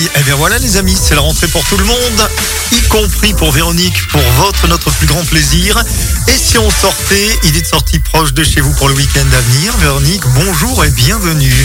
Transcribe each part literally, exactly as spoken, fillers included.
Eh bien voilà les amis, c'est la rentrée pour tout le monde, y compris pour Véronique, pour votre, notre plus grand plaisir. Et si on sortait, idée de sortie proche de chez vous pour le week-end à venir. Véronique, bonjour et bienvenue.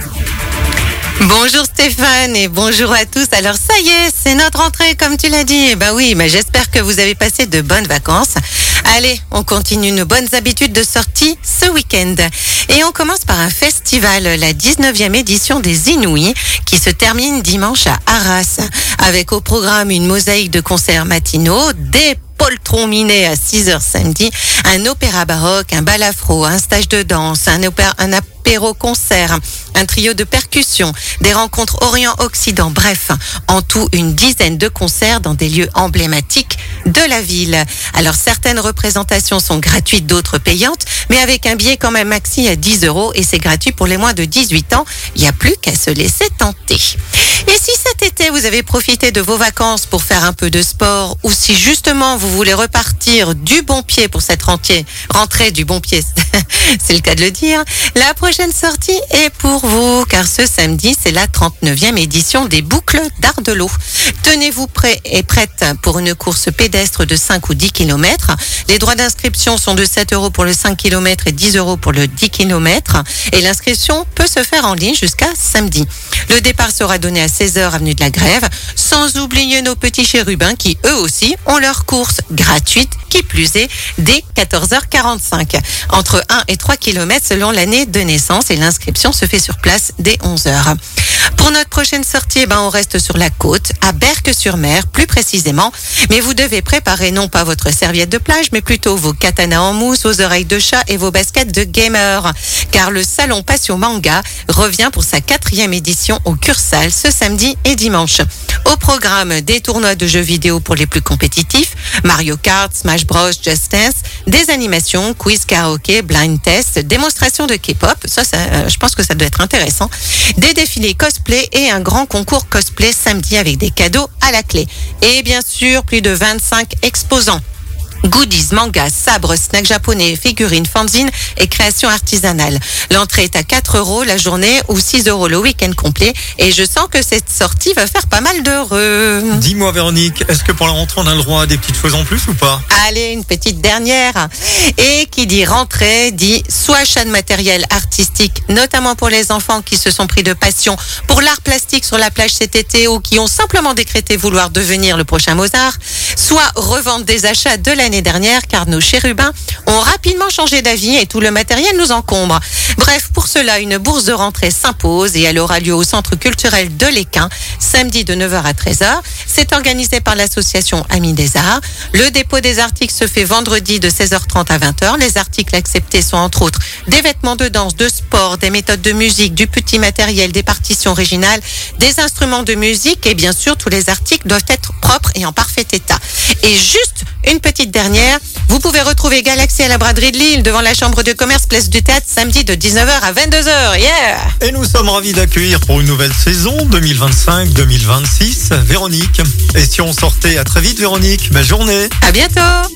Bonjour Stéphane et bonjour à tous. Alors ça y est, c'est notre rentrée comme tu l'as dit. Eh ben oui, mais j'espère que vous avez passé de bonnes vacances. Allez, on continue nos bonnes habitudes de sortie ce week-end. Et on commence par un festival, la dix-neuvième édition des Inouïs, qui se termine dimanche à Arras, avec au programme une mosaïque de concerts matinaux, des poltrons minés à six heures samedi, un opéra baroque, un bal afro, un stage de danse, un, opéra, un apéro-concert, un trio de percussions, des rencontres Orient-Occident, bref, en tout une dizaine de concerts dans des lieux emblématiques de la ville. Alors certaines représentations sont gratuites, d'autres payantes, mais avec un billet quand même maxi à dix euros et c'est gratuit pour les moins de dix-huit ans. Il n'y a plus qu'à se laisser tenter. Et si cet été vous avez profité de vos vacances pour faire un peu de sport ou si justement vous voulez repartir du bon pied pour cette rentrée, rentrée du bon pied, c'est le cas de le dire, la prochaine sortie est pour vous car ce samedi c'est la trente-neuvième édition des boucles d'Ardelot. Tenez-vous prêts et prêtes pour une course pédestre de cinq ou dix kilomètres. Les droits d'inscription sont de sept euros pour le cinq kilomètres et dix euros pour le dix kilomètres et l'inscription peut se faire en ligne jusqu'à samedi. Le départ sera donné à seize heures avenue de la Grève, sans oublier nos petits chérubins qui eux aussi ont leur course gratuite, qui plus est, dès quatorze heures quarante-cinq. Entre un et trois kilomètres selon l'année de naissance et l'inscription se fait sur place dès onze heures. Pour notre prochaine sortie, eh ben, on reste sur la côte, à Berck-sur-Mer plus précisément, mais vous devez préparer non pas votre serviette de plage, mais plutôt vos katanas en mousse, vos oreilles de chat et vos baskets de gamer, car le salon Passion Manga revient pour sa quatrième édition au Cursal ce samedi et dimanche. Au programme, des tournois de jeux vidéo pour les plus compétitifs, Mario Kart, Smash Bros, Just Dance, des animations, quiz karaoké, blind test, démonstration de K-pop, ça, ça euh, je pense que ça doit être intéressant, des défilés cosplay et un grand concours cosplay samedi avec des cadeaux à la clé. Et bien sûr, plus de vingt-cinq exposants. Goodies, mangas, sabres, snacks japonais, figurines, fanzines et créations artisanales. L'entrée est à quatre euros la journée ou six euros le week-end complet. Et je sens que cette sortie va faire pas mal d'heureux. Dis-moi Véronique, est-ce que pour la rentrée on a le droit à des petites choses en plus ou pas? Allez, une petite dernière. Et qui dit rentrée dit soit achat de matériel artistique, notamment pour les enfants qui se sont pris de passion pour l'art plastique sur la plage cet été ou qui ont simplement décrété vouloir devenir le prochain Mozart, soit revente des achats de l'année dernière car nos chérubins ont rapidement changé d'avis et tout le matériel nous encombre. Bref, pour cela, une bourse de rentrée s'impose et elle aura lieu au centre culturel de l'Équin, samedi de neuf heures à treize heures. C'est organisé par l'association Amis des Arts. Le dépôt des articles se fait vendredi de seize heures trente à vingt heures. Les articles acceptés sont entre autres des vêtements de danse, de sport, des méthodes de musique, du petit matériel, des partitions originales, des instruments de musique et bien sûr tous les articles doivent être propres et en parfait état. Et juste une petite dernière, vous pouvez retrouver Galaxy à la braderie de Lille devant la chambre de commerce place du Théâtre samedi de dix-neuf heures à vingt-deux heures. Yeah! Et nous sommes ravis d'accueillir pour une nouvelle saison deux mille vingt-cinq deux mille vingt-six Véronique. Et si on sortait, à très vite Véronique, belle journée. À bientôt!